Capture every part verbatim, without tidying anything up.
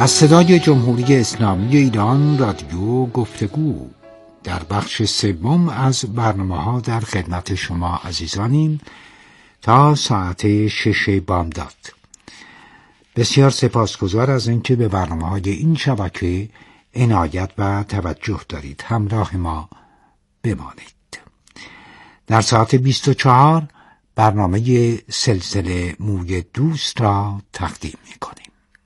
از صدای جمهوری اسلامی ایران رادیو گفتگو در بخش سوم از برنامه‌ها در خدمت شما عزیزانیم تا ساعت شش بامداد. بسیار سپاسگزار از اینکه به برنامه‌های این شبکه عنایت و توجه دارید. همراه ما بمانید. در ساعت بیست و چهار برنامه سلسله موی دوست را تقدیم می‌کنیم.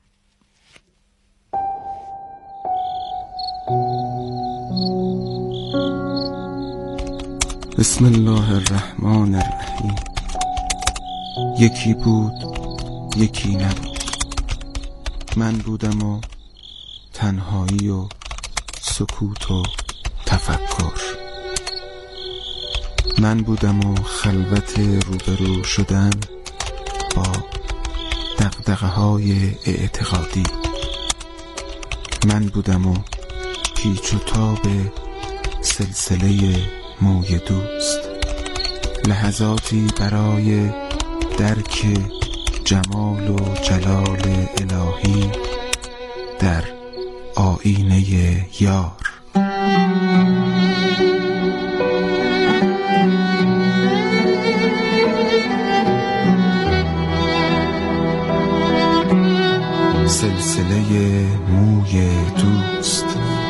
بسم الله الرحمن الرحیم. یکی بود یکی نبود، من بودم و تنهایی و سکوت و تفکر، من بودم و خلوت روبرو شدن با دغدغه‌های اعتقادی، من بودم و پیچ و تاب سلسله موی دوست، لحظاتی برای درک جمال و جلال الهی در آینه یار. سلسله موی دوست.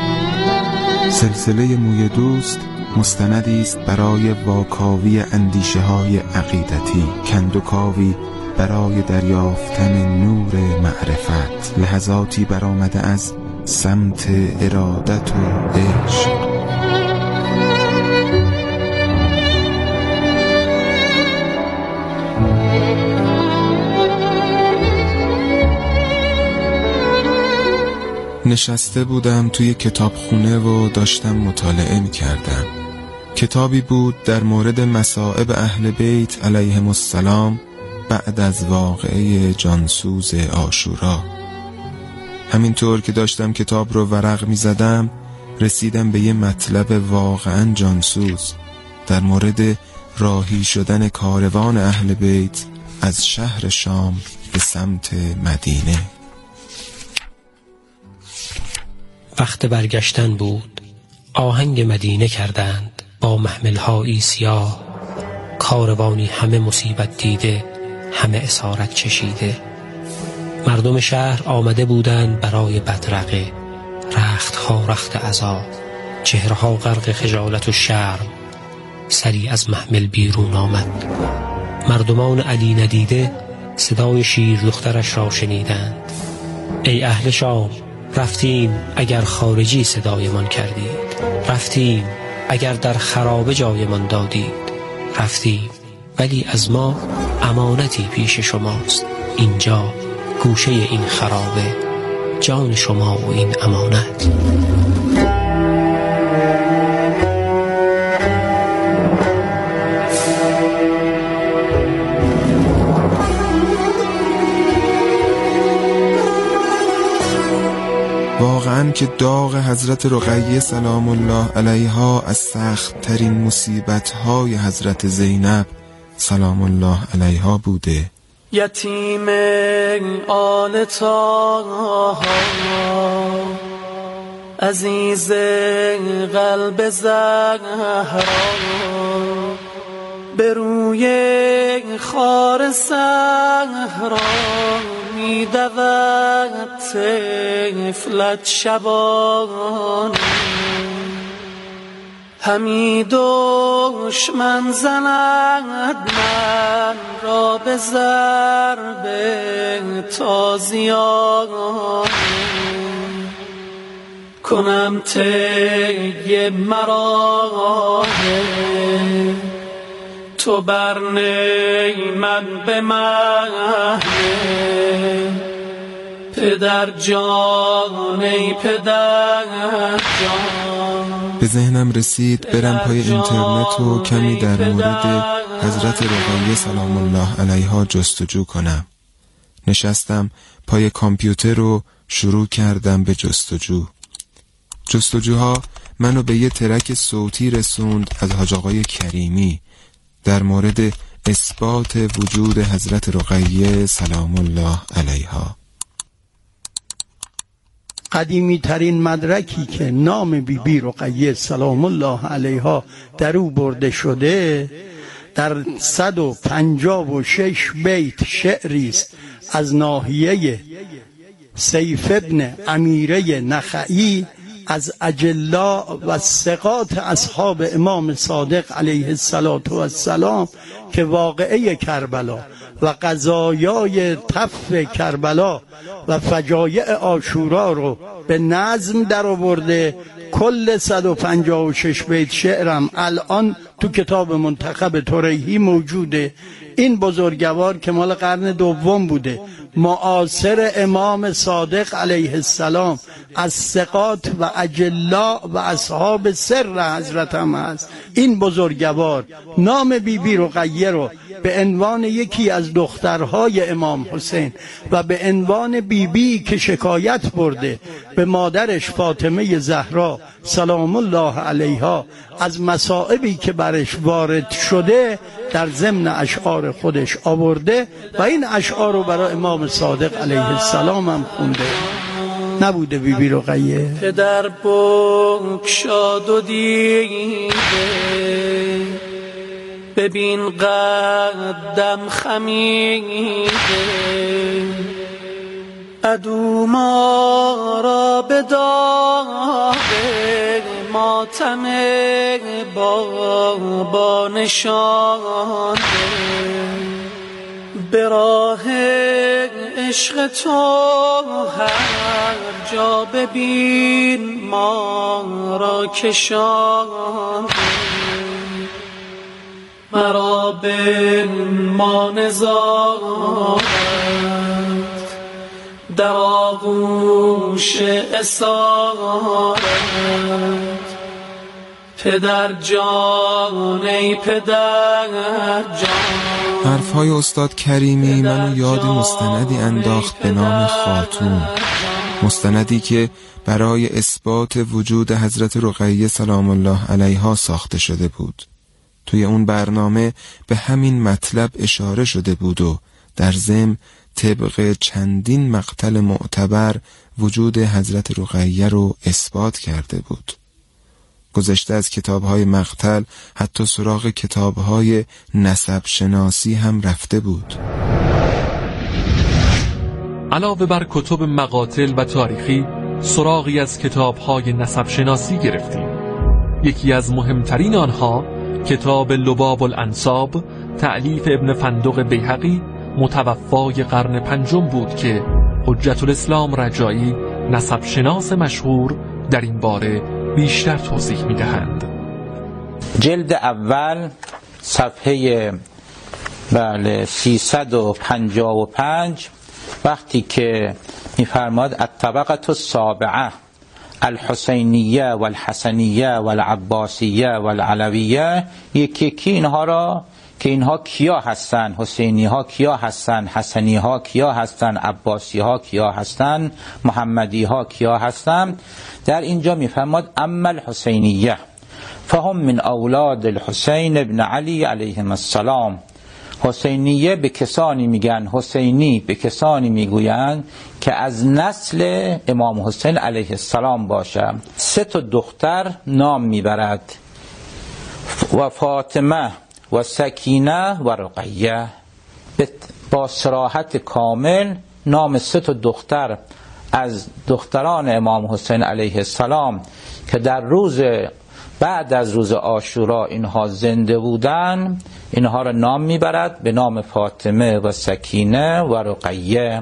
سلسله موی دوست مستندی است برای واکاوی اندیشه های عقیدتی، کندوکاوی برای دریافتن نور معرفت، لحظاتی برآمده از سمت ارادت و عشق. نشسته بودم توی کتابخونه و داشتم مطالعه می کردم. کتابی بود در مورد مصائب اهل بیت علیهم السلام بعد از واقعه جانسوز عاشورا. همینطور که داشتم کتاب رو ورق می زدم رسیدم به یه مطلب واقعا جانسوز در مورد راهی شدن کاروان اهل بیت از شهر شام به سمت مدینه. وقت برگشتن بود. آهنگ مدینه کردند با محمل‌هایی سیاه، کاروانی همه مصیبت دیده، همه اسارت چشیده. مردم شهر آمده بودند برای بدرقه، رختها رخت عذاب، چهرها غرق خجالت و شرم. سری از محمل بیرون آمد. مردمان علی ندیده صدای شیر دخترش را شنیدند. ای اهل شام، رفتیم اگر خارجی صدایمان کردید، رفتیم اگر در خرابه جایمان دادید، رفتیم ولی از ما امانتی پیش شماست. اینجا گوشه این خرابه، جان شما و این امانت. واقعا که داغ حضرت رقیه سلام الله علیها از سخت ترین مصیبت های حضرت زینب سلام الله علیها بوده. یتیم آل طه، عزیز قلب زهرا، به روی خار صحرا می دود طفلت شبانه، همی دشمن زند من را به ضرب تازیانه، کنم طی مرا تو بر نی من به مهنه، پدر جان ای پدر جان. به ذهنم رسید برم پای اینترنت و کمی در مورد حضرت رقیه سلام الله علیها جستجو کنم. نشستم پای کامپیوتر و شروع کردم به جستجو. جستجوها منو به یه ترک صوتی رسوند از حاج آقای کریمی در مورد اثبات وجود حضرت رقیه سلام الله علیها. قدیمی ترین مدرکی که نام بی بی رقیه سلام الله علیها در او برده شده در صد و پنجاه و شش بیت شعری است از ناحیه سیف ابن امیره نخعی از اجلا و ثقات اصحاب امام صادق علیه السلام که واقعه کربلا و قضایای تف کربلا و فجایع عاشورا رو به نظم در آورده. کل صد و پنجاه و شش بیت شعرم الان تو کتاب منتخب طریحی موجوده. این بزرگوار که مال قرن دوم بوده، معاصر امام صادق علیه السلام، از ثقات و اجلا و اصحاب سر حضرت هم هست. این بزرگوار نام بی بی رقیه رو به عنوان یکی از دخترهای امام حسین و به عنوان بی بی که شکایت برده به مادرش فاطمه زهرا سلام الله علیها از مصائبی که برش وارد شده در ضمن اشعار خودش آورده و این اشعار رو برای امام صادق علیه السلام هم خونده. نبوده بی بی رقیه؟ پدر بگشاد و دیده ببین قدم خمیده عدو ما را به داغ ماتم بابا نشانده به راه عشق تو هر جا ببین ما را کشانده مرا به ما نزارت در آغوش اسارت پدر جان ای پدر جان. حرفهای استاد کریمی منو یاد مستندی انداخت به نام خاتون، مستندی که برای اثبات وجود حضرت رقیه سلام الله علیها ساخته شده بود. توی اون برنامه به همین مطلب اشاره شده بود و در ضمن طبق چندین مقتل معتبر وجود حضرت رقیه رو اثبات کرده بود. گذشته از کتاب‌های مقتل حتی سراغ کتاب‌های نسب شناسی هم رفته بود. علاوه بر کتب مقاتل و تاریخی سراغی از کتاب‌های نسب شناسی گرفتیم. یکی از مهمترین آنها کتاب لباب الانساب تألیف ابن فندق بیهقی متوفای قرن پنجم بود که حجت الاسلام رجایی نسب شناس مشهور در این باره بیشتر توضیح می‌دهند. جلد اول صفحه بله سیصد و پنجاه و پنج وقتی که می‌فرماد الطبقه السابعه الحسینیه والحسنیه والعباسیه والعلویه، یکی یکی اینها را که اینها کیا هستن، حسینی ها کیا هستن، حسنی ها کیا هستن، عباسی ها کیا هستن، محمدی ها کیا هستن، در اینجا میفرماد اما الحسینیه فهم من اولاد الحسین ابن علی علیهم السلام. حسینیه به کسانی میگن، حسینی به کسانی میگویند که از نسل امام حسین علیه السلام باشه. سه تا دختر نام میبرد و فاطمه و سکینه و رقیه، با صراحت کامل نام سه تا دختر از دختران امام حسین علیه السلام که در روز بعد از روز عاشورا اینها زنده بودن، اینها را نام میبرد به نام فاطمه و سکینه و رقیه.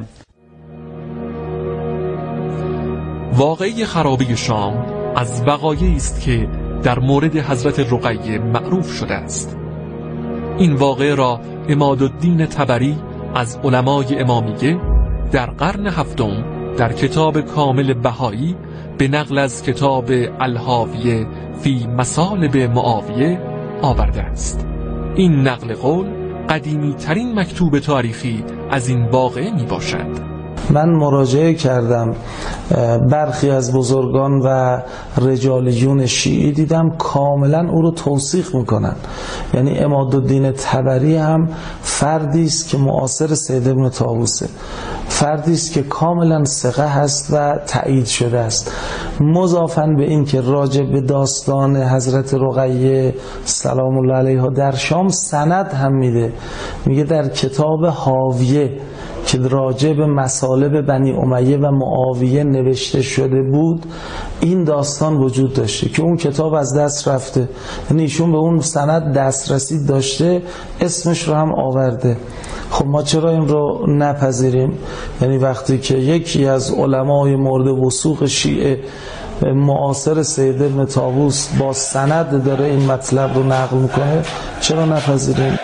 واقعه خرابه شام از وقایعی است که در مورد حضرت رقیه معروف شده است. این واقعه را عمادالدین طبری از علمای امامیه در قرن هفتم در کتاب کامل بهایی به نقل از کتاب الحاویه فی مصالب معاویه آورده است. این نقل قول قدیمی ترین مکتوب تاریخی از این واقعه می باشد. من مراجعه کردم برخی از بزرگان و رجالیون شیعی، دیدم کاملا او رو توثیق میکنن. یعنی عمادالدین طبری هم فردی است که معاصر سید ابن طاووسه، فردی است که کاملا ثقه هست و تایید شده است. مضافاً به این که راجع به داستان حضرت رقیه سلام الله علیها در شام سند هم میده، میگه در کتاب حاویه که راجع به مصالب بنی امیه و معاویه نوشته شده بود این داستان وجود داشته که اون کتاب از دست رفته. یعنی ایشون به اون سند دسترسی داشته، اسمش رو هم آورده. خب ما چرا این رو نپذیریم؟ یعنی وقتی که یکی از علمای مورد وثوق شیعه معاصر سید ابن طاووس با سند داره این مطلب رو نقل میکنه، چرا نپذیریم؟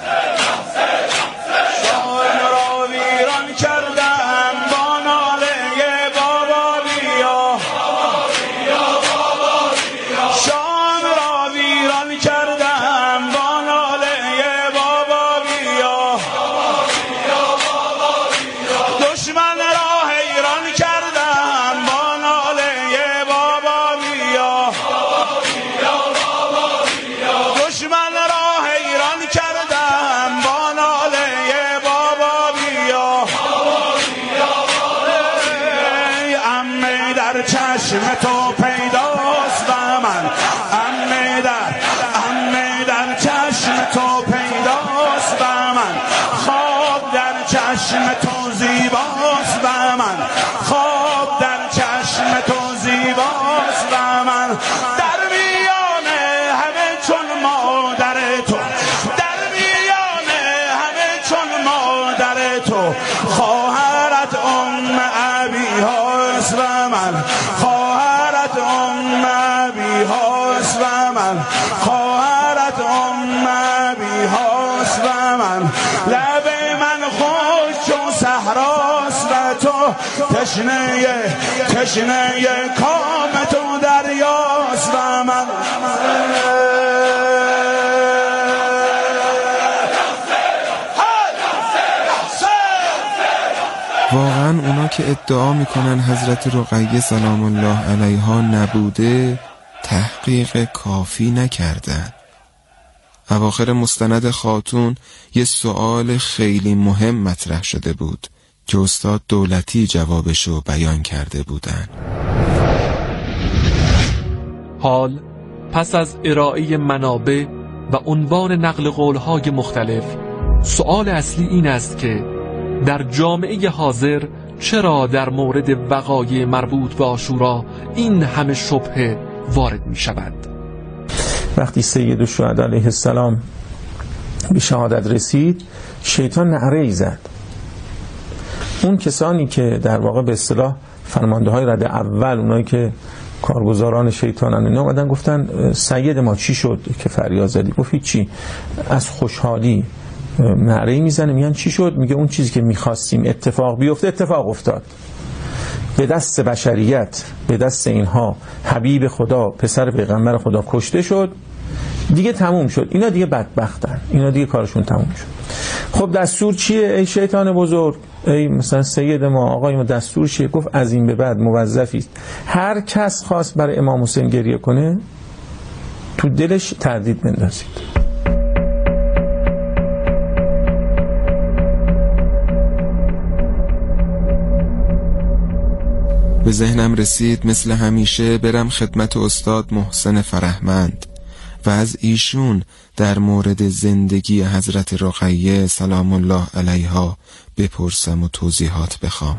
چشم تو پیداست و من عمه در عمه در چشم تو پیداست و من خواب در چشم تو زیباست و من خواب در چشم تو زیباست و من در میان همه چون مادر تو، در میان همه چون مادر تو خواهرت ام ابی هاست و من خواهرت ام ابی هاست و من خواهرت ام ابی هاست و من لب من خوش چون صحراست و تو تشنه تشنه کام تو دریاست و من واقعا اونا که ادعا میکنن حضرت رقیه سلام الله علیها نبوده تحقیق کافی نکردن. اواخر مستند خاتون یه سوال خیلی مهم مطرح شده بود که استاد دولتی جوابشو بیان کرده بودن. حال پس از ارائه منابع و عنوان نقل قولهای مختلف، سوال اصلی این است که در جامعه حاضر چرا در مورد وقایع مربوط به عاشورا این همه شبهه وارد می شود؟ وقتی سید الشهدا علیه السلام به شهادت رسید، شیطان نعره‌ای زد. اون کسانی که در واقع به اصطلاح فرمانده های رده اول، اونایی که کارگزاران شیطانن، اینا اومدن گفتن سید ما چی شد که فریاد زدی؟ گفت چی؟ از خوشحالی نعره‌ای میزنه. میگن چی شد؟ میگه اون چیزی که میخواستیم اتفاق بیفته اتفاق افتاد. به دست بشریت، به دست اینها حبیب خدا، پسر پیغمبر خدا کشته شد، دیگه تموم شد. اینا دیگه بدبختن، اینا دیگه کارشون تموم شد. خب دستور چیه ای شیطان بزرگ؟ ای مثلا سید ما، آقای ما، دستور چیه؟ گفت از این به بعد موظفی است هر کس خواست برای امام حسین گریه کنه تو دلش تردید بندازید. به ذهنم رسید مثل همیشه برم خدمت استاد محسن فرهمند و از ایشون در مورد زندگی حضرت رقیه سلام الله علیها بپرسم و توضیحات بخوام.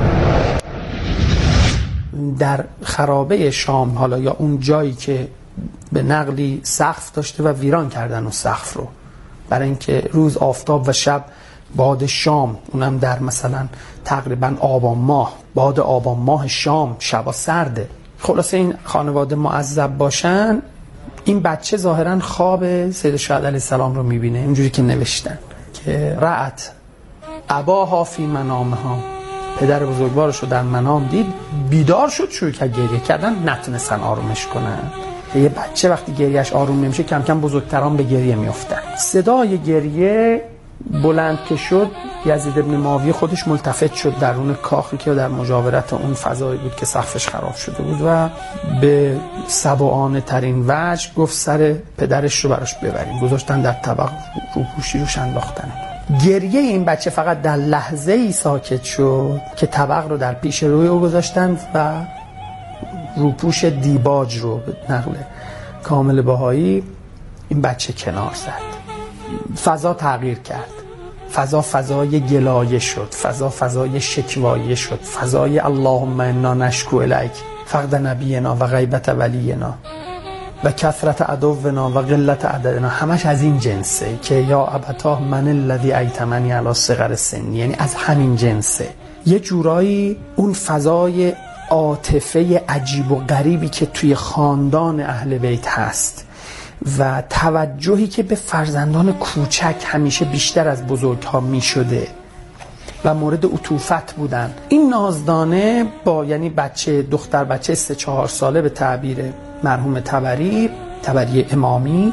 در خرابه شام، حالا یا اون جایی که به نقلی سقف داشته و ویران کردن اون سقف رو، برای اینکه روز آفتاب و شب باد شام، اونم در مثلا تقریبا آبان ماه، باد آبان ماه شام، شبا سرده. خلاصه این خانواده معذب باشن، این بچه ظاهرا خواب سید الشهدا علیه السلام رو میبینه، اینجوری که نوشتن که رأت اباها فی منامها، پدر بزرگوارش رو در منام دید، بیدار شد، شروع کرد گریه کردن، نتونستن آرومش کنن. یه بچه وقتی گریهش آروم نمیشه کم کم بزرگتران به گریه میافتن. صدای گریه بلند که شد یزید ابن معاویه خودش ملتفت شد درون کاخی که در مجاورت اون فضایی بود که سقفش خراب شده بود و به سبعانه ترین وجه گفت سر پدرش رو براش ببریم. گذاشتن در طبق، روپوشی روش انداختن. گریه این بچه فقط در لحظه ای ساکت شد که طبق رو در پیش روی او گذاشتن و روپوش دیباج رو به نقل کامل بهایی این بچه کنار زد. فضا تغییر کرد. فضا فضای گلایه شد، فضا فضای شکوایه شد، فضای اللهم انا نشکو الیک فقد نبینا و غیبت ولینا و کثرت عدونا و قلت عددنا. همش از این جنسه که یا ابتاه من الذی ایتمنی علی صغر سنی، یعنی از همین جنسه. یه جورایی اون فضای عاطفه عجیب و غریبی که توی خاندان اهل بیت هست و توجهی که به فرزندان کوچک همیشه بیشتر از بزرگها می شده و مورد عطوفت بودن. این نازدانه با یعنی بچه دختر بچه سه چهار ساله به تعبیر مرحوم طبری طبری امامی،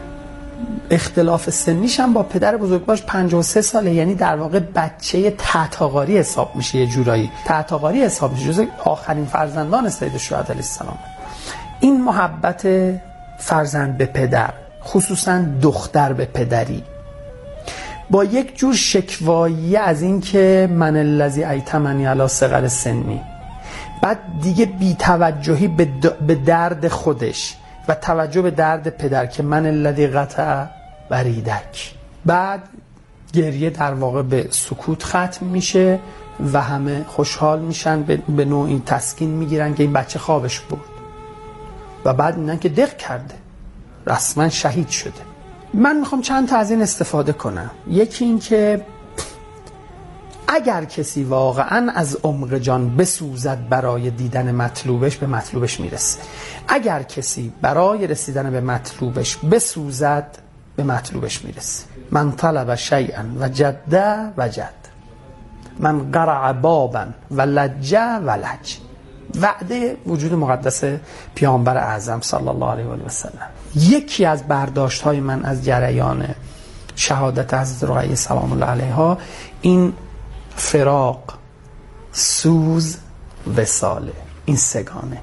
اختلاف سنیش هم با پدر بزرگواش پنجاه و سه ساله، یعنی در واقع بچه تحت‌آغاری حساب میشه. یه جورایی تحت‌آغاری حساب میشه، جز آخرین فرزندان سید الشهدا علیه السلام. این محبت فرزند به پدر، خصوصا دختر به پدری، با یک جور شکوایی از این که من الذی ایتمنی علی صغر سنی، بعد دیگه بی توجهی به درد خودش و توجه به درد پدر که من الذی قطع وریدک، بعد گریه در واقع به سکوت ختم میشه و همه خوشحال میشن، به نوعی تسکین میگیرن که این بچه خوابش برد و بعد میگن که دق کرده، رسما شهید شده. من میخوام چند تا از این استفاده کنم. یکی این که اگر کسی واقعا از عمق جان بسوزد برای دیدن مطلوبش، به مطلوبش میرسه. اگر کسی برای رسیدن به مطلوبش بسوزد، به مطلوبش میرسه. من طلب شیئا وجد وجد، من قرع بابا و لج ولج. وعده وجود مقدس پیامبر اعظم صلی الله علیه و سلم. یکی از برداشت های من از جریان شهادت حضرت رقیه سلام الله علیها این فراق، سوز، وصاله. این سگانه: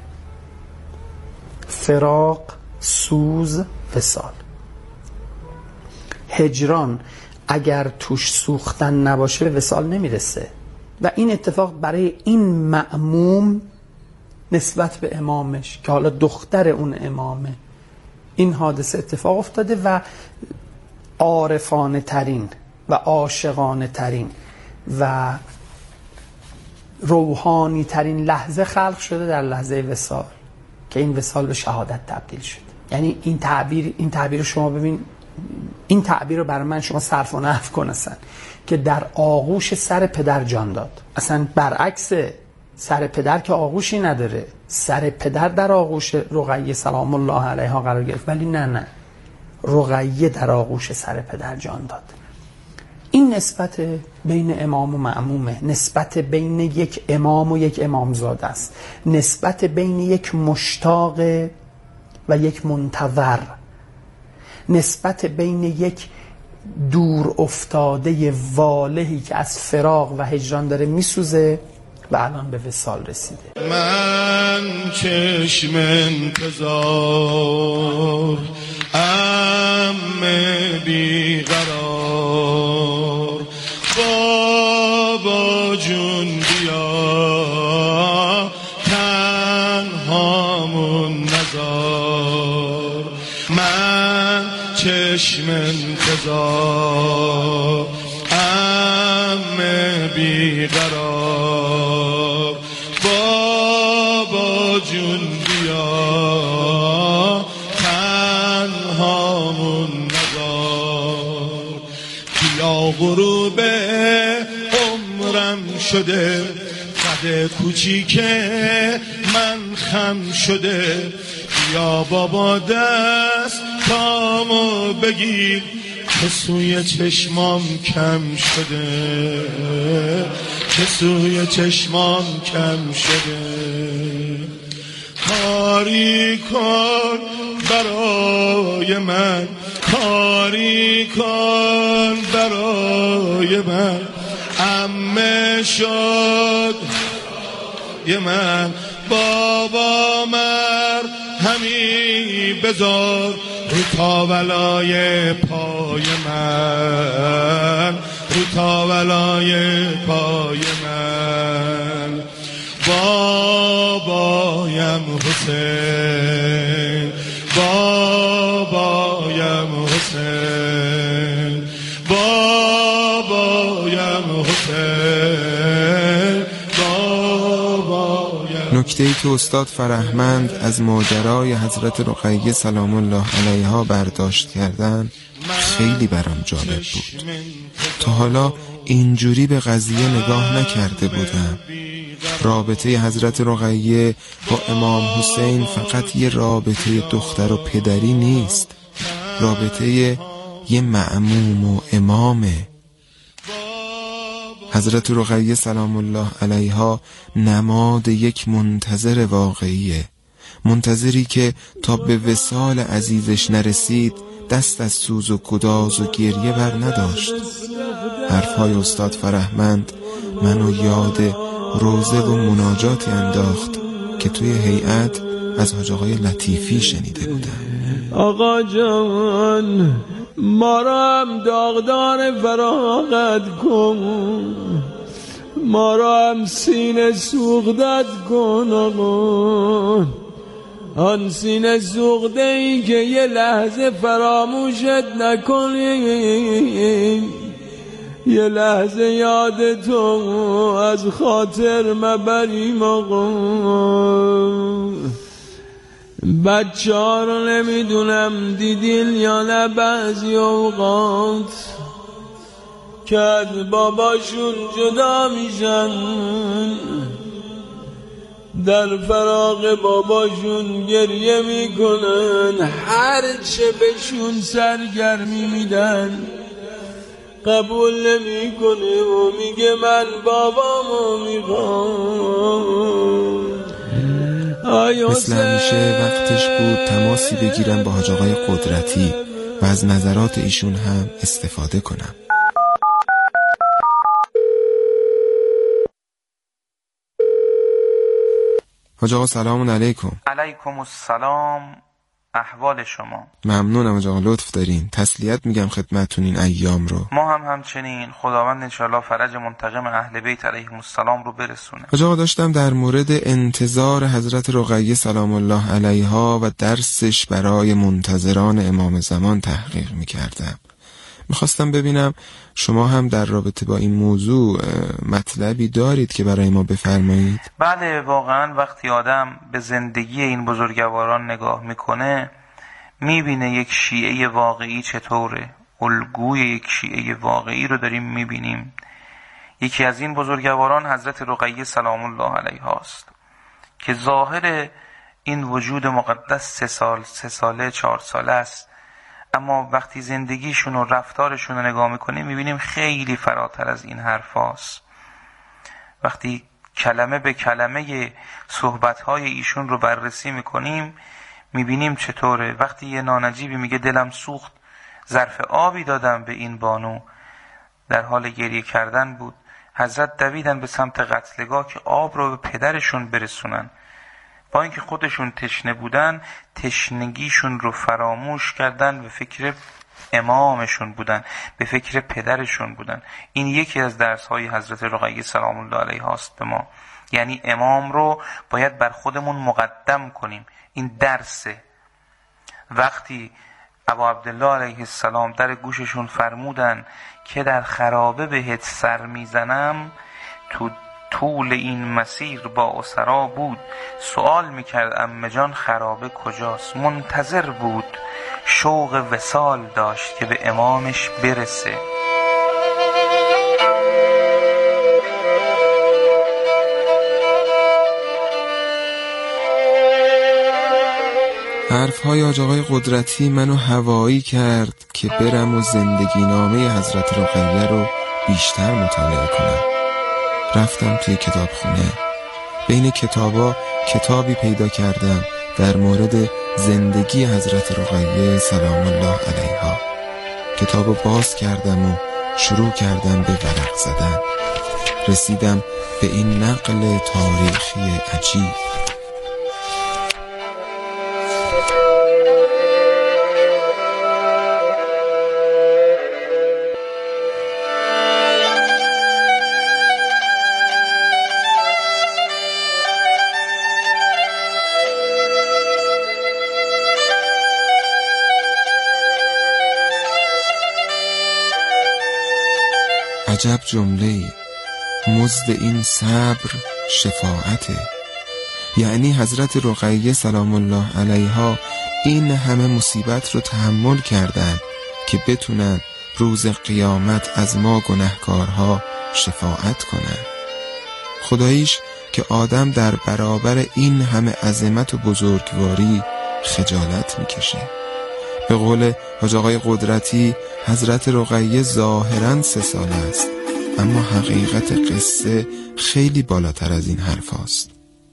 فراق، سوز، وصال. هجران اگر توش سوختن نباشه به وصال نمیرسه و این اتفاق برای این مأموم نسبت به امامش که حالا دختر اون امامه این حادثه اتفاق افتاده و عارفانه ترین و عاشقانه ترین و روحانی ترین لحظه خلق شده در لحظه وصال که این وصال به شهادت تبدیل شد. یعنی این تعبیر این تعبیر شما ببین، این تعبیر رو برای من شما صرف و نحو کن اصلا، که در آغوش سر پدر جان داد. اصلا برعکس سر پدر که آغوشی نداره، سر پدر در آغوش رقیه سلام الله علیها قرار گرفت، ولی نه نه رقیه در آغوش سر پدر جان داد. این نسبت بین امام و مأمومه، نسبت بین یک امام و یک امامزاده است، نسبت بین یک مشتاق و یک منتظر، نسبت بین یک دور افتاده والهی که از فراق و هجران داره میسوزه و الان به وصال رسیده. من چشم انتظار ام بیقرار، بابا جون بیا تنهامون نذار. من چشم انتظار ام بیقرار، بابا جون بیا تنهامون نذار. بیا غروب عمرم شده، قد کوچیک من خم شده. بیا بابا دست تامو بگیر که سوی چشمام کم شده، که سوی چشمام کم شده. کاری کن برای من، کاری کن برای من عمه شد یه من بابا مر همی بذار رو تاولای پای من رو تاولای پای من بابایم حسین بابایم حسین بابایم حسین بابایم. نکته‌ای که استاد فرهمند از ماجرای حضرت رقیه سلام الله علیها برداشت کردن خیلی برام جالب بود. تا حالا اینجوری به قضیه نگاه نکرده بودم. رابطه حضرت رقیه با امام حسین فقط یه رابطه دختر و پدری نیست، رابطه یه مأموم و امامه. حضرت رقیه سلام الله علیها نماد یک منتظر واقعیه، منتظری که تا به وصال عزیزش نرسید دست از سوز و گداز و گریه بر نداشت. حرفهای استاد فرهمند منو یاد روزه و مناجاتی انداخت که توی هیئت از حاج آقای لطیفی شنیده بودم. آقا جان ما را هم داغدار فراغت کن، ما را هم سینه سوختت کن آقا، آن سینه سوخته ای که یه لحظه فراموشت نکنی، یه لحظه یاد تو از خاطر مبریم آقا. بچه ها رو نمیدونم دیدین یا نه، بعضی اوقات که از باباشون جدا میشن، در فراق باباشون گریه میکنن، هر چه بهشون سرگرمی میدن قبول نمیکنه و میگه من بابامو میخوام. مثل همیشه وقتش بود تماسی بگیرم با حاج آقای قدرتی و از نظرات ایشون هم استفاده کنم. حاج آقا سلام علیکم. علیکم السلام، احوال شما؟ ممنونم حاج آقا، لطف دارین. تسلیت میگم خدمتتون این ایام رو. ما هم همچنین. خداوند انشالله فرج منتقم اهل بیت علیهم السلام رو برسونه. حاج آقا داشتم در مورد انتظار حضرت رقیه سلام الله علیها و درسش برای منتظران امام زمان تحقیق میکردم. میخواستم ببینم شما هم در رابطه با این موضوع مطلبی دارید که برای ما بفرمایید؟ بله، واقعا وقتی آدم به زندگی این بزرگواران نگاه میکنه میبینه یک شیعه واقعی چطوره. الگوی یک شیعه واقعی رو داریم میبینیم. یکی از این بزرگواران حضرت رقیه سلام الله علیها است که ظاهر این وجود مقدس سه سال سه ساله چهار ساله است، اما وقتی زندگیشون و رفتارشون رو نگاه میکنیم میبینیم خیلی فراتر از این حرف هاست. وقتی کلمه به کلمه صحبتهای ایشون رو بررسی میکنیم میبینیم چطوره. وقتی یه نانجیبی میگه دلم سوخت، ظرف آبی دادم به این بانو، در حال گریه کردن بود، حضرت دویدن به سمت قتلگاه که آب رو به پدرشون برسونن. با اینکه خودشون تشنه بودن تشنگیشون رو فراموش کردن، به فکر امامشون بودن، به فکر پدرشون بودن. این یکی از درس‌های حضرت رقیه سلام الله علیها است به ما. یعنی امام رو باید بر خودمون مقدم کنیم. این درسه. وقتی ابا عبدالله علیه السلام در گوششون فرمودن که در خرابه بهت سر میزنم، تو طول این مسیر با اسرا بود، سوال میکرد عمه جان خرابه کجاست؟ منتظر بود، شوق وصال داشت که به امامش برسه. حرفهای حاج آقای قدرتی منو هوایی کرد که برم و زندگی نامه حضرت رقیه رو بیشتر مطالعه کنم. رفتم توی کتابخونه. بین کتابا کتابی پیدا کردم در مورد زندگی حضرت رقیه سلام الله علیها. کتابو باز کردم و شروع کردم به ورق زدن. رسیدم به این نقل تاریخی عجیب. عجب جمله‌ای، مزد این صبر شفاعته. یعنی حضرت رقیه سلام الله علیها این همه مصیبت رو تحمل کردن که بتونن روز قیامت از ما گناهکارها شفاعت کنن. خداییش که آدم در برابر این همه عظمت و بزرگواری خجالت میکشه. به قول حاج آقای قدرتی، حضرت رقیه ظاهراً سه ساله است، اما حقیقت قصه خیلی بالاتر از این حرف هاست.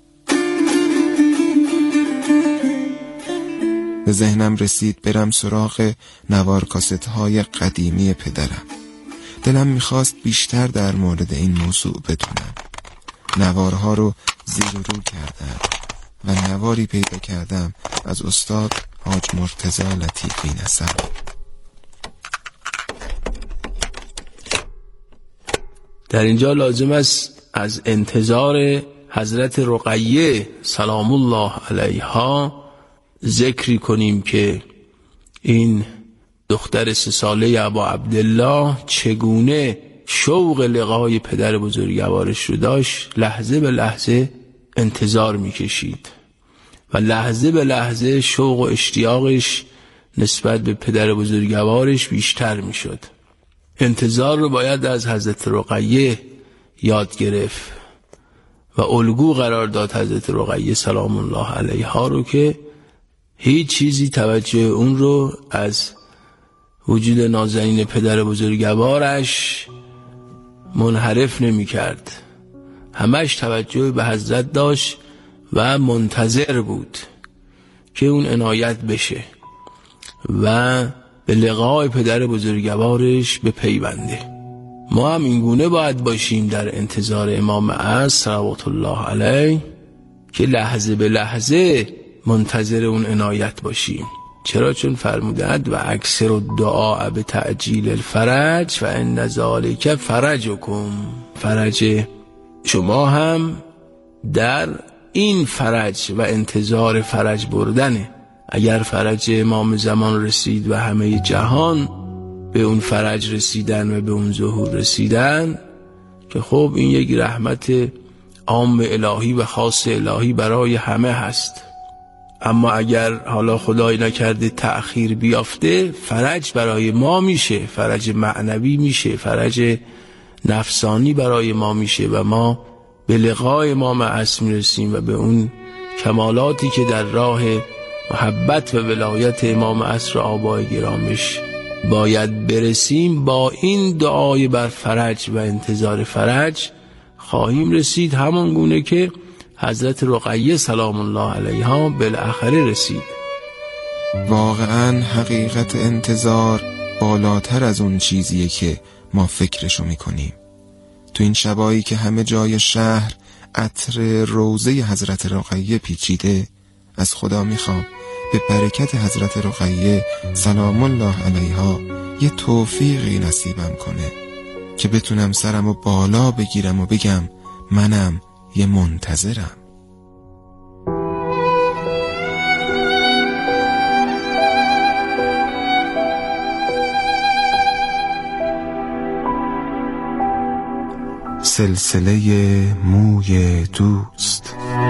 به ذهنم رسید برم سراغ نوار کاست های قدیمی پدرم. دلم میخواست بیشتر در مورد این موضوع بدونم. نوارها رو زیر و رو کردم و نواری پیدا کردم از استاد حاج مرتضی لطیفی نسب. در اینجا لازم است از انتظار حضرت رقیه سلام الله علیها ذکری کنیم که این دختر سه ساله ابا عبدالله چگونه شوق لقای پدر بزرگوارش رو داشت. لحظه به لحظه انتظار میکشید و لحظه به لحظه شوق و اشتیاقش نسبت به پدر بزرگوارش بیشتر میشد. انتظار رو باید از حضرت رقیه یاد گرفت و الگو قرار داد حضرت رقیه سلام الله علیها رو که هیچ چیزی توجه اون رو از وجود نازنین پدر بزرگوارش منحرف نمی کرد. همش توجه به حضرت داشت و منتظر بود که اون عنایت بشه و به لقای پدر بزرگوارش بپیونده. ما هم اینگونه باید باشیم در انتظار امام عصر صلوات الله علیه که لحظه به لحظه منتظر اون عنایت باشیم. چرا؟ چون فرمودند و اکثر الدعاء به تعجیل الفرج و ان ذالک فرجکم. فرج شما هم در این فرج و انتظار فرج بردنه. اگر فرج امام زمان رسید و همه جهان به اون فرج رسیدن و به اون ظهور رسیدن که خب این یک رحمت عام الهی و خاص الهی برای همه هست. اما اگر حالا خدای نکرده تأخیر بیافته، فرج برای ما میشه، فرج معنوی میشه، فرج نفسانی برای ما میشه و ما به لقای امام عصر میرسیم و به اون کمالاتی که در راه محبت و ولایت امام عصر آبای گرامش باید برسیم. با این دعای بر فرج و انتظار فرج خواهیم رسید، همان گونه که حضرت رقیه سلام الله علیها بالاخره رسید. واقعا حقیقت انتظار بالاتر از اون چیزیه که ما فکرشو میکنیم. تو این شبایی که همه جای شهر عطر روضه حضرت رقیه پیچیده، از خدا میخوام به برکت حضرت رقیه سلام الله علیها یه توفیقی نصیبم کنه که بتونم سرمو بالا بگیرم و بگم منم یه منتظرم. سلسله موی دوست.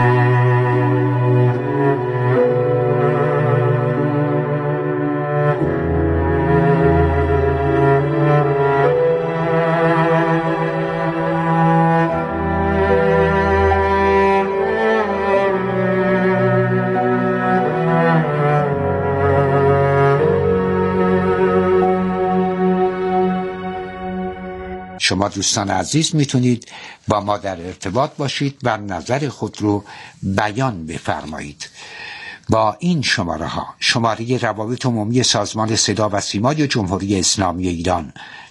شما دوستان عزیز میتونید با ما در ارتباط باشید و نظر خود رو بیان بفرمایید. با این شماره ها: شماره روابط عمومی سازمان صدا و سیما جمهوری اسلامی ایران